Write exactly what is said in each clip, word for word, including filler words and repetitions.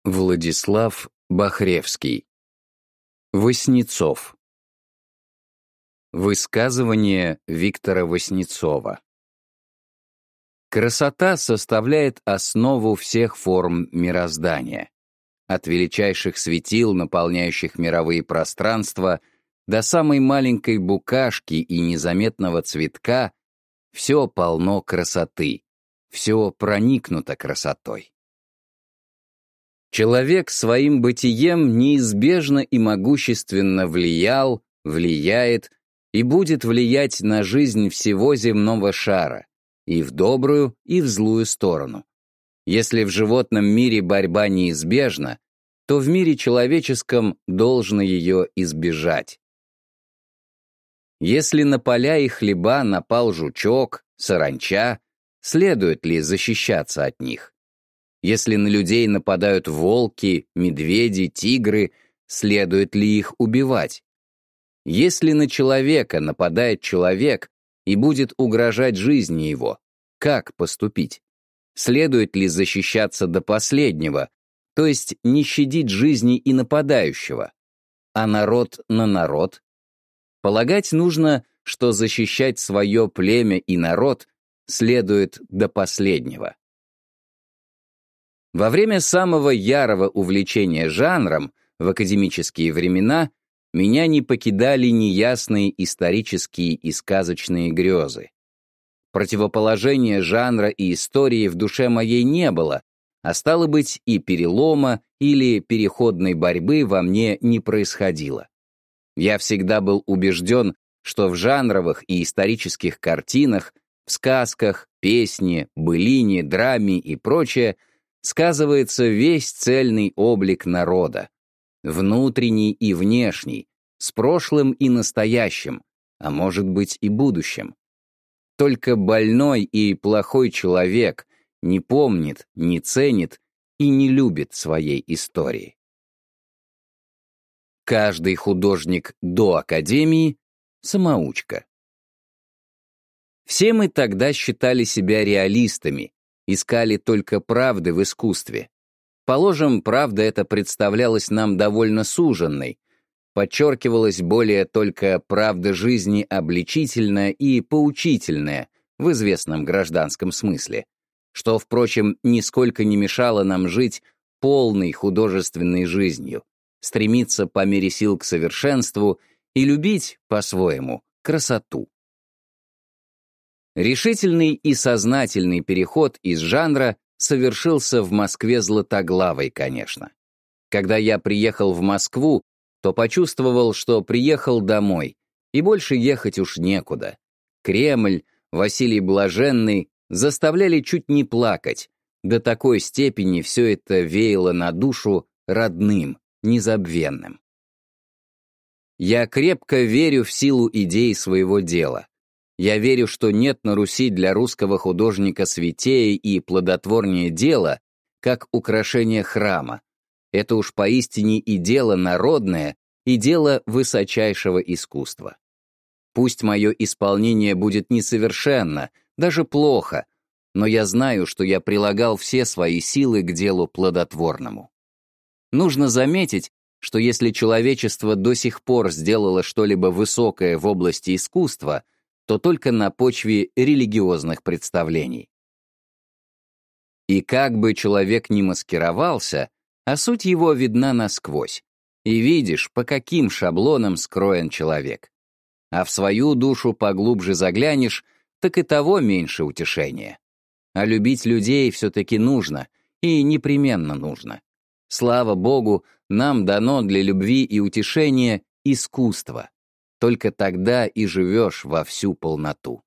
Владислав Бахревский. Васнецов. Высказывание Виктора Васнецова. Красота составляет основу всех форм мироздания. От величайших светил, наполняющих мировые пространства, до самой маленькой букашки и незаметного цветка, все полно красоты, все проникнуто красотой. Человек своим бытием неизбежно и могущественно влиял, влияет и будет влиять на жизнь всего земного шара, и в добрую, и в злую сторону. Если в животном мире борьба неизбежна, то в мире человеческом должно ее избежать. Если на поля и хлеба напал жучок, саранча, следует ли защищаться от них? Если на людей нападают волки, медведи, тигры, следует ли их убивать? Если на человека нападает человек и будет угрожать жизни его, как поступить? Следует ли защищаться до последнего, то есть не щадить жизни и нападающего? А народ на народ? Полагать нужно, что защищать свое племя и народ следует до последнего. Во время самого ярого увлечения жанром в академические времена меня не покидали неясные исторические и сказочные грезы. Противоположения жанра и истории в душе моей не было, а стало быть, и перелома или переходной борьбы во мне не происходило. Я всегда был убежден, что в жанровых и исторических картинах, в сказках, песне, былине, драме и прочее сказывается весь цельный облик народа, внутренний и внешний, с прошлым и настоящим, а может быть и будущим. Только больной и плохой человек не помнит, не ценит и не любит своей истории. Каждый художник до академии — самоучка. Все мы тогда считали себя реалистами, искали только правды в искусстве. Положим, правда эта представлялась нам довольно суженной, подчеркивалась более только правда жизни обличительная и поучительная в известном гражданском смысле, что, впрочем, нисколько не мешало нам жить полной художественной жизнью, стремиться по мере сил к совершенству и любить, по-своему, красоту. Решительный и сознательный переход из жанра совершился в Москве Златоглавой, конечно. Когда я приехал в Москву, то почувствовал, что приехал домой, и больше ехать уж некуда. Кремль, Василий Блаженный заставляли чуть не плакать, до такой степени все это веяло на душу родным, незабвенным. Я крепко верю в силу идей своего дела. Я верю, что нет на Руси для русского художника святее и плодотворнее дела, как украшение храма. Это уж поистине и дело народное, и дело высочайшего искусства. Пусть мое исполнение будет несовершенно, даже плохо, но я знаю, что я прилагал все свои силы к делу плодотворному. Нужно заметить, что если человечество до сих пор сделало что-либо высокое в области искусства, то только на почве религиозных представлений. И как бы человек ни маскировался, а суть его видна насквозь, и видишь, по каким шаблонам скроен человек. А в свою душу поглубже заглянешь, так и того меньше утешения. А любить людей все-таки нужно, и непременно нужно. Слава Богу, нам дано для любви и утешения искусство. Только тогда и живешь во всю полноту.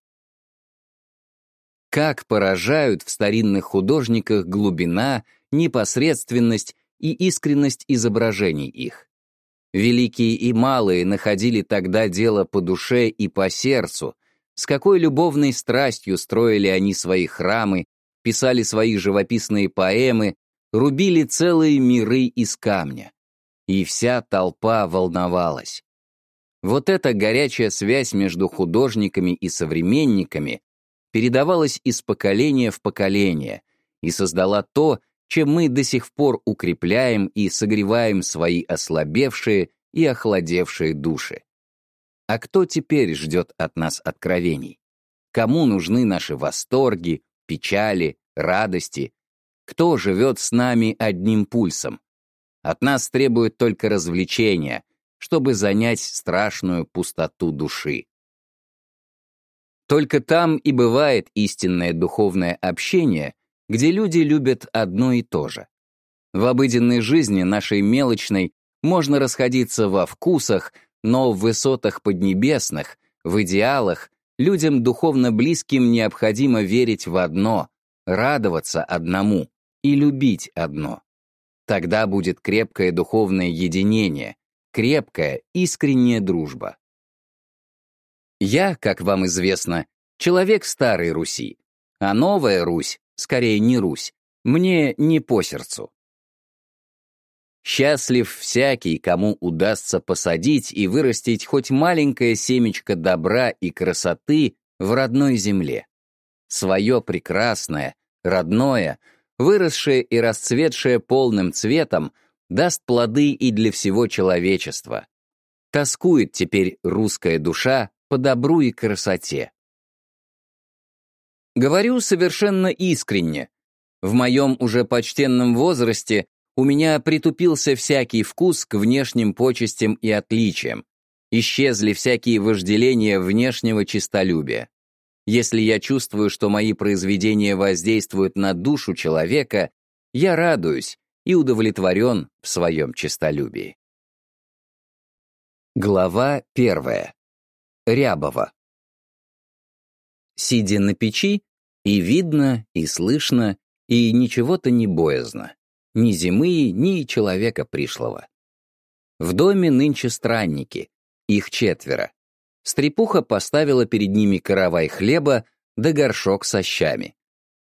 Как поражают в старинных художниках глубина, непосредственность и искренность изображений их. Великие и малые находили тогда дело по душе и по сердцу, с какой любовной страстью строили они свои храмы, писали свои живописные поэмы, рубили целые миры из камня. И вся толпа волновалась. Вот эта горячая связь между художниками и современниками передавалась из поколения в поколение и создала то, чем мы до сих пор укрепляем и согреваем свои ослабевшие и охладевшие души. А кто теперь ждет от нас откровений? Кому нужны наши восторги, печали, радости? Кто живет с нами одним пульсом? От нас требуют только развлечения, чтобы занять страшную пустоту души. Только там и бывает истинное духовное общение, где люди любят одно и то же. В обыденной жизни нашей мелочной можно расходиться во вкусах, но в высотах поднебесных, в идеалах, людям духовно близким необходимо верить в одно, радоваться одному и любить одно. Тогда будет крепкое духовное единение, крепкая, искренняя дружба. Я, как вам известно, человек старой Руси, а новая Русь, скорее не Русь, мне не по сердцу. Счастлив всякий, кому удастся посадить и вырастить хоть маленькое семечко добра и красоты в родной земле. Свое прекрасное, родное, выросшее и расцветшее полным цветом, даст плоды и для всего человечества. Тоскует теперь русская душа по добру и красоте. Говорю совершенно искренне. В моем уже почтенном возрасте у меня притупился всякий вкус к внешним почестям и отличиям. Исчезли всякие вожделения внешнего честолюбия. Если я чувствую, что мои произведения воздействуют на душу человека, я радуюсь и удовлетворен в своем честолюбии. Глава первая. Рябова. Сидя на печи, и видно, и слышно, и ничего-то не боязно. Ни зимы, ни человека пришлого. В доме нынче странники, их четверо. Стрепуха поставила перед ними каравай хлеба да горшок со щами.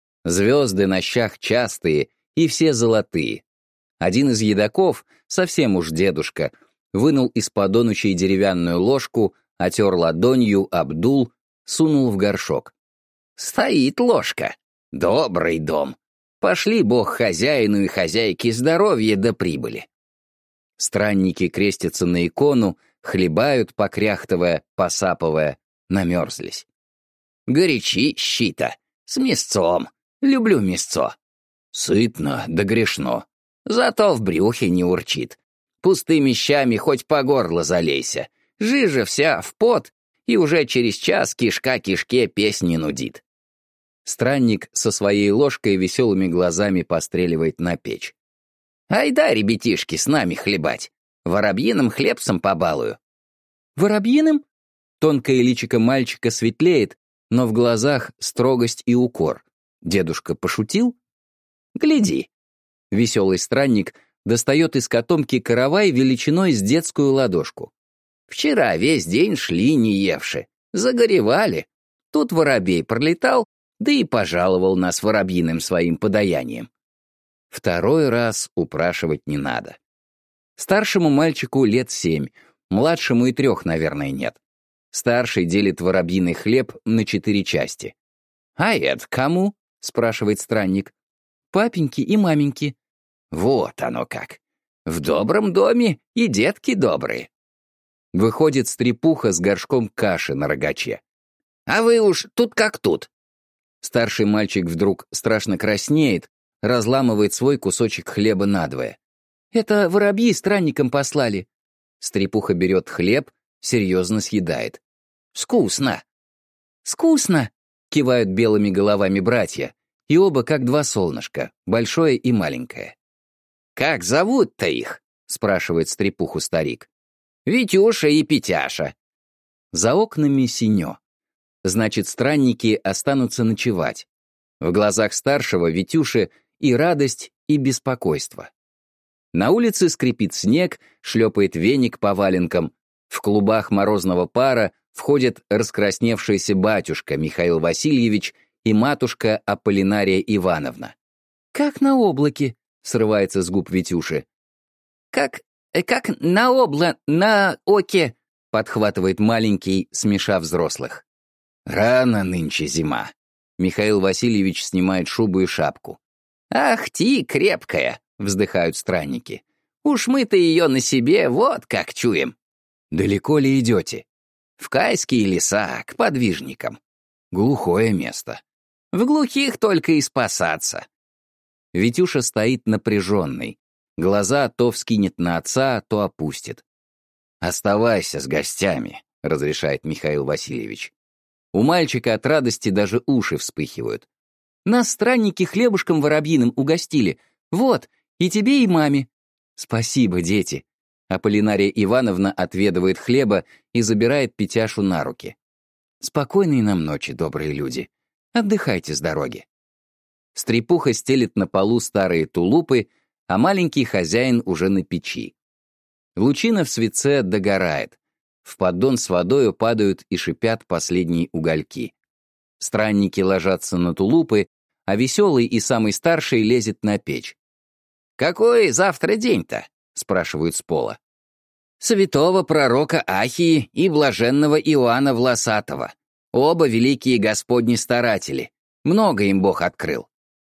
Звезды на щах частые и все золотые. Один из едоков, совсем уж дедушка, вынул из подонучей деревянную ложку, отер ладонью, обдул, сунул в горшок. «Стоит ложка. Добрый дом. Пошли бог хозяину и хозяйке здоровья да прибыли». Странники крестятся на икону, хлебают, покряхтывая, посапывая, намерзлись. «Горячи, щита, с мясцом. Люблю мясцо. Сытно да грешно. Зато в брюхе не урчит. Пустыми щами хоть по горло залейся. Жижа вся в пот, и уже через час кишка кишке песни нудит». Странник со своей ложкой веселыми глазами постреливает на печь. «Айда, ребятишки, с нами хлебать. Воробьиным хлебцем побалую». «Воробьиным?» Тонкое личико мальчика светлеет, но в глазах строгость и укор. Дедушка пошутил? «Гляди». Веселый странник достает из котомки каравай величиной с детскую ладошку. «Вчера весь день шли не евши, загоревали. Тут воробей пролетал, да и пожаловал нас воробьиным своим подаянием». Второй раз упрашивать не надо. Старшему мальчику лет семь, младшему и трех, наверное, нет. Старший делит воробьиный хлеб на четыре части. «А это кому?» — спрашивает странник. «Папеньки и маменьки». «Вот оно как. В добром доме и детки добрые». Выходит стрепуха с горшком каши на рогаче. «А вы уж тут как тут». Старший мальчик вдруг страшно краснеет, разламывает свой кусочек хлеба надвое. «Это воробьи странникам послали». Стрепуха берет хлеб, серьезно съедает. «Скусно». «Скусно», — кивают белыми головами братья, и оба как два солнышка, большое и маленькое. «Как зовут-то их?» — спрашивает стрепуху старик. «Витюша и Петяша». За окнами синё. Значит, странники останутся ночевать. В глазах старшего Витюши и радость, и беспокойство. На улице скрипит снег, шлепает веник по валенкам. В клубах морозного пара входят раскрасневшийся батюшка Михаил Васильевич и матушка Аполлинария Ивановна. «Как на облаке», — срывается с губ Витюши. «Как, как на обла... на оке», — подхватывает маленький, смеша взрослых. «Рано нынче зима». Михаил Васильевич снимает шубу и шапку. «Ах ти, крепкая!» — вздыхают странники. «Уж мы-то ее на себе вот как чуем». «Далеко ли идете?» «В Кайские леса, к подвижникам». «Глухое место». «В глухих только и спасаться». Витюша стоит напряженный. Глаза то вскинет на отца, то опустит. «Оставайся с гостями», — разрешает Михаил Васильевич. У мальчика от радости даже уши вспыхивают. «Нас странники хлебушком воробьиным угостили. Вот, и тебе, и маме». «Спасибо, дети». Аполлинария Ивановна отведывает хлеба и забирает Петяшу на руки. «Спокойной нам ночи, добрые люди. Отдыхайте с дороги». Стрепуха стелит на полу старые тулупы, а маленький хозяин уже на печи. Лучина в свеце догорает. В поддон с водою падают и шипят последние угольки. Странники ложатся на тулупы, а веселый и самый старший лезет на печь. «Какой завтра день-то?» — спрашивают с пола. «Святого пророка Ахии и блаженного Иоанна Власатого. Оба великие Господни старатели. Много им Бог открыл».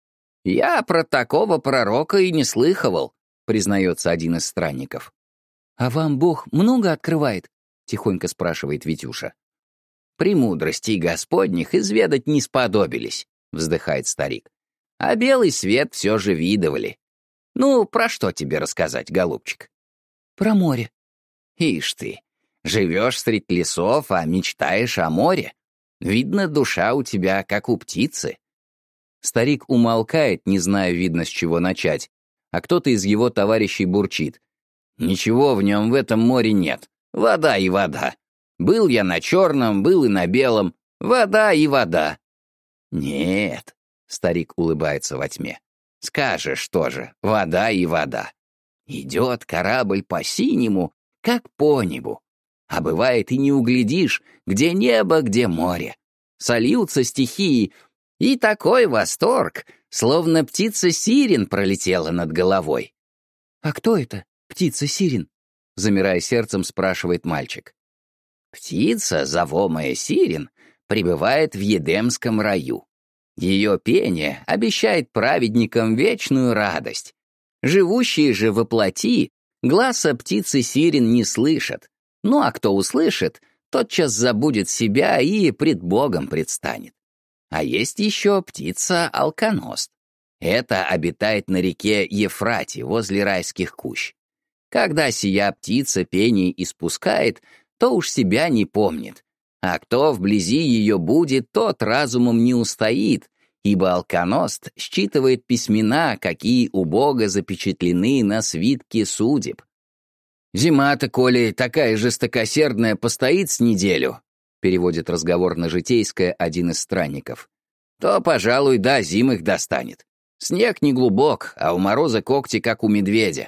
«Я про такого пророка и не слыхивал», — признается один из странников. «А вам Бог много открывает?» — тихонько спрашивает Витюша. «Премудростей Господних изведать не сподобились», — вздыхает старик. «А белый свет все же видывали. Ну, про что тебе рассказать, голубчик?» «Про море». «Ишь ты, живешь средь лесов, а мечтаешь о море. Видно, душа у тебя как у птицы». Старик умолкает, не зная, видно, с чего начать, а кто-то из его товарищей бурчит. «Ничего в нем в этом море нет. Вода и вода. Был я на черном, был и на белом. Вода и вода». «Нет», — старик улыбается во тьме, — «скажешь тоже, вода и вода. Идет корабль по синему, как по небу. А бывает и не углядишь, где небо, где море. Сольются стихии, и такой восторг, словно птица-сирен пролетела над головой». «А кто это, птица-сирен?» — замирая сердцем, спрашивает мальчик. «Птица, зовомая сирен, пребывает в Едемском раю. Ее пение обещает праведникам вечную радость. Живущие же во плоти гласа птицы-сирен не слышат. Ну а кто услышит, тотчас забудет себя и пред Богом предстанет. А есть еще птица-алконост. Это обитает на реке Ефрате возле райских кущ. Когда сия птица пение испускает, то уж себя не помнит. А кто вблизи ее будет, тот разумом не устоит, ибо алконост считывает письмена, какие у Бога запечатлены на свитке судеб. «Зима-то, коли такая жестокосердная, постоит с неделю», переводит разговор на житейское один из странников, «то, пожалуй, да, зим их достанет. Снег не глубок, а у мороза когти, как у медведя».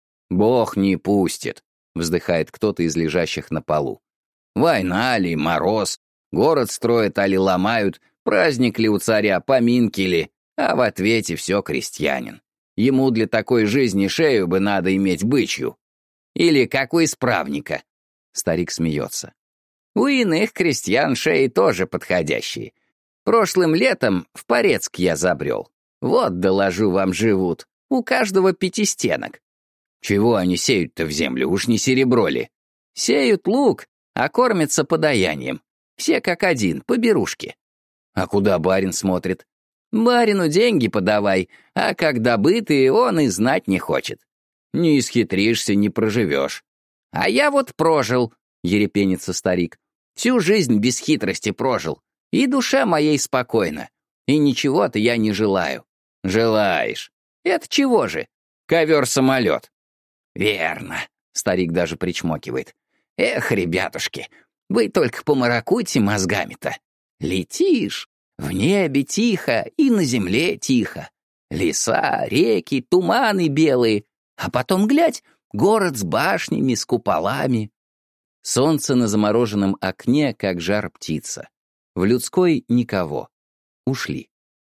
«Бог не пустит», — вздыхает кто-то из лежащих на полу. «Война ли, мороз, город строят, али ломают, праздник ли у царя, поминки ли, а в ответе все крестьянин. Ему для такой жизни шею бы надо иметь бычью. Или как у исправника». Старик смеется. «У иных крестьян шеи тоже подходящие. Прошлым летом в Порецк я забрел. Вот, доложу вам, живут. У каждого пятистенок. Чего они сеют-то в землю, уж не серебро ли? Сеют лук, а кормятся подаянием. Все как один, по берушке. А куда барин смотрит? Барину деньги подавай, а как добытые, он и знать не хочет. Не исхитришься, не проживешь. А я вот прожил, ерепенится старик. Всю жизнь без хитрости прожил. И душа моей спокойна. И ничего-то я не желаю. Желаешь. Это чего же? Ковер-самолет. Верно. Старик даже причмокивает. Эх, ребятушки, вы только помаракуйте мозгами-то. Летишь, в небе тихо и на земле тихо. Леса, реки, туманы белые. А потом, глядь, город с башнями, с куполами. Солнце на замороженном окне, как жар птица. В людской никого. Ушли.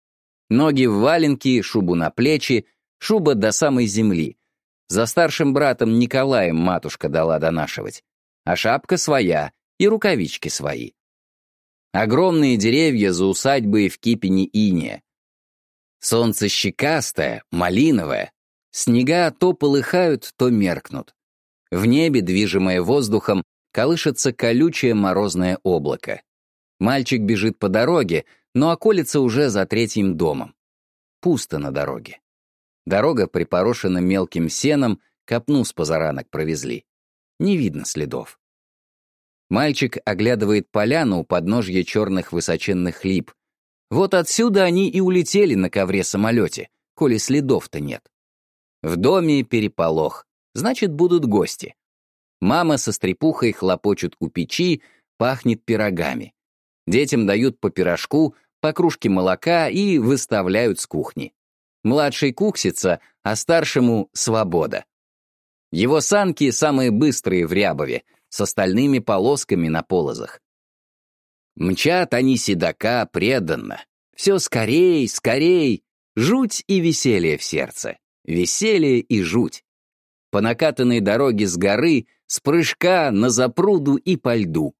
Ноги в валенки, шубу на плечи, шуба до самой земли. За старшим братом Николаем матушка дала донашивать. А шапка своя и рукавички свои. Огромные деревья за усадьбой в кипени иния. Солнце щекастое, малиновое. Снега то полыхают, то меркнут. В небе, движимое воздухом, колышется колючее морозное облако. Мальчик бежит по дороге, но околится уже за третьим домом. Пусто на дороге. Дорога припорошена мелким сеном, копну с позаранок провезли. Не видно следов. Мальчик оглядывает поляну у подножья черных высоченных лип. Вот отсюда они и улетели на ковре-самолете, коли следов-то нет. В доме переполох, значит, будут гости. Мама со стрепухой хлопочут у печи, пахнет пирогами. Детям дают по пирожку, по кружке молока и выставляют с кухни. Младший куксится, а старшему — свобода. Его санки самые быстрые в Рябове, с остальными полосками на полозах. Мчат они седока преданно. Все скорей, скорей. Жуть и веселье в сердце. Веселье и жуть. По накатанной дороге с горы, с прыжка на запруду и по льду.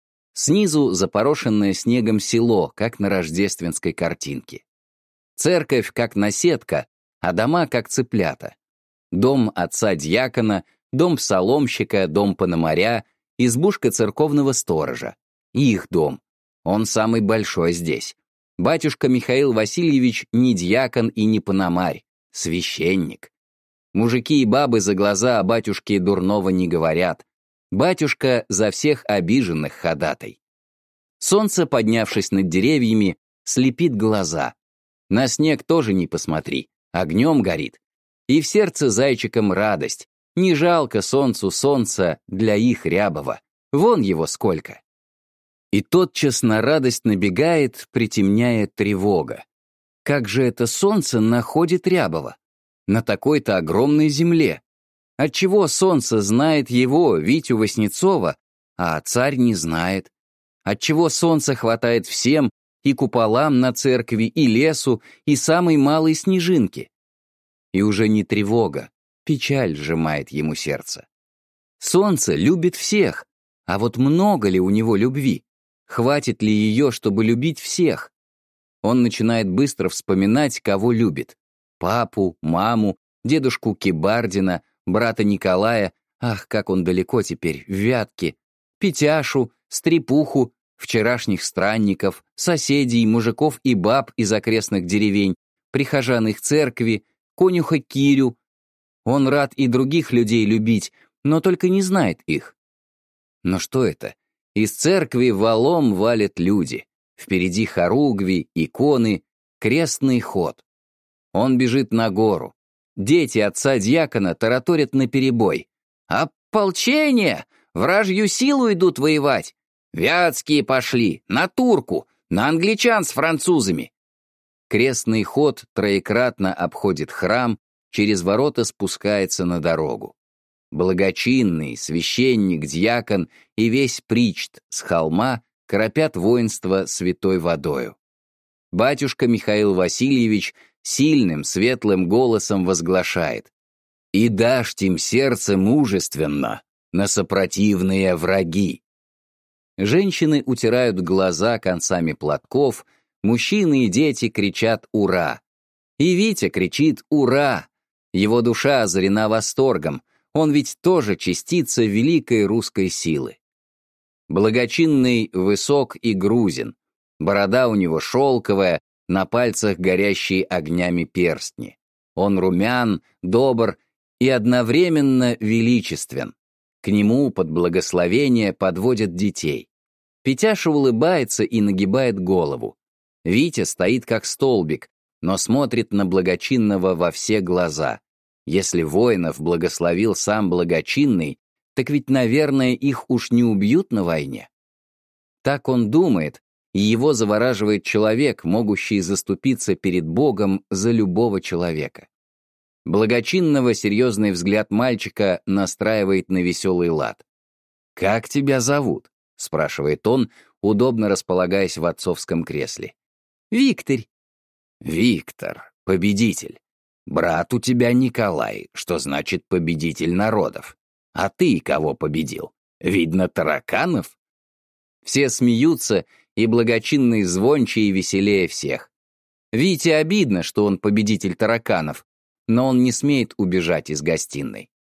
Снизу запорошенное снегом село, как на рождественской картинке. Церковь, как наседка, а дома, как цыплята. Дом отца-дьякона, дом псаломщика, дом пономаря, избушка церковного сторожа. Их дом. Он самый большой здесь. Батюшка Михаил Васильевич не дьякон и не пономарь, священник. Мужики и бабы за глаза о батюшке дурного не говорят. Батюшка за всех обиженных ходатай. Солнце, поднявшись над деревьями, слепит глаза. На снег тоже не посмотри, огнем горит. И в сердце зайчикам радость. Не жалко солнцу солнца для их Рябова. Вон его сколько. И тотчас на радость набегает, притемняя тревога. Как же это солнце находит Рябова? На такой-то огромной земле. Отчего солнце знает его, Витю Васнецова, а царь не знает? Отчего солнце хватает всем, и куполам на церкви, и лесу, и самой малой снежинки? И уже не тревога, печаль сжимает ему сердце. Солнце любит всех, а вот много ли у него любви? Хватит ли ее, чтобы любить всех? Он начинает быстро вспоминать, кого любит. Папу, маму, дедушку Кибардина, брата Николая, ах, как он далеко теперь, в Вятке, Петяшу, Стрепуху, вчерашних странников, соседей, мужиков и баб из окрестных деревень, прихожан их церкви, конюха Кирю. Он рад и других людей любить, но только не знает их. Но что это? Из церкви валом валят люди. Впереди хоругви, иконы, крестный ход. Он бежит на гору. Дети отца-дьякона тараторят наперебой. «Ополчение! Вражью силу идут воевать! Вятские пошли! На турку! На англичан с французами!» Крестный ход троекратно обходит храм, через ворота спускается на дорогу. Благочинный, священник, дьякон и весь причт с холма кропят воинство святой водою. Батюшка Михаил Васильевич сильным, светлым голосом возглашает: «И дашь им сердце мужественно на сопротивные враги». Женщины утирают глаза концами платков, мужчины и дети кричат «Ура!». И Витя кричит «Ура!». Его душа озарена восторгом, он ведь тоже частица великой русской силы. Благочинный высок и грузен, борода у него шелковая, на пальцах горящие огнями перстни. Он румян, добр и одновременно величествен. К нему под благословение подводят детей. Петяша улыбается и нагибает голову. Витя стоит как столбик, но смотрит на благочинного во все глаза. Если воинов благословил сам благочинный, так ведь, наверное, их уж не убьют на войне. Так он думает, и его завораживает человек, могущий заступиться перед Богом за любого человека. Благочинного серьезный взгляд мальчика настраивает на веселый лад. «Как тебя зовут?» — спрашивает он, удобно располагаясь в отцовском кресле. «Виктор». «Виктор, победитель. Брат у тебя Николай, что значит победитель народов. А ты кого победил? Видно, тараканов?» Все смеются, и благочинный звонче и веселее всех. Вите обидно, что он победитель тараканов, но он не смеет убежать из гостиной.